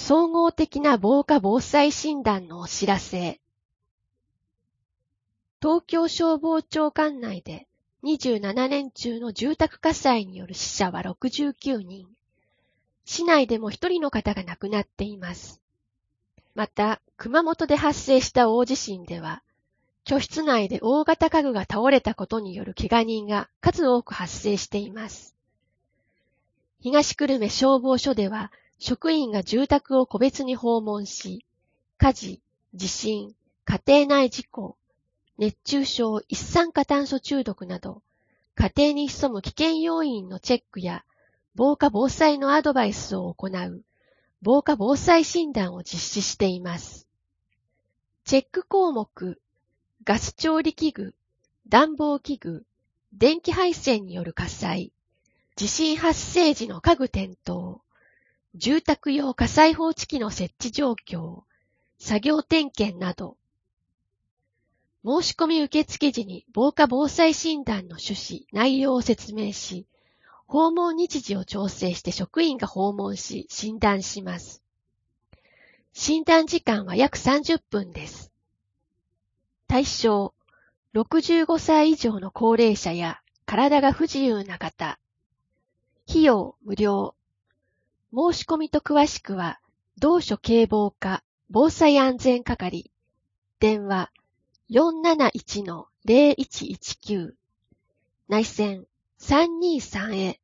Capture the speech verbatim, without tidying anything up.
総合的な防火防災診断のお知らせ。東京消防庁管内でにじゅうななねん中の住宅火災による死者はろくじゅうきゅうにん。市内でもひとりの方が亡くなっています。また、熊本で発生した大地震では、居室内で大型家具が倒れたことによる怪我人が数多く発生しています。東久留米消防署では、職員が住宅を個別に訪問し、火事、地震、家庭内事故、熱中症、一酸化炭素中毒など、家庭に潜む危険要因のチェックや、防火防災のアドバイスを行う、防火防災診断を実施しています。チェック項目、ガス調理器具、暖房器具、電気配線による火災、地震発生時の家具転倒、住宅用火災報知器の設置状況、作業点検など。申し込み受付時に防火防災診断の趣旨、内容を説明し、訪問日時を調整して職員が訪問し、診断します。診断時間は約さんじゅっぷんです。対象、ろくじゅうごさい以上の高齢者や体が不自由な方。費用無料。申し込みと詳しくは、同署警防課防災安全係、電話 よんなないちのゼロいちいちきゅう、内線さんにーさんへ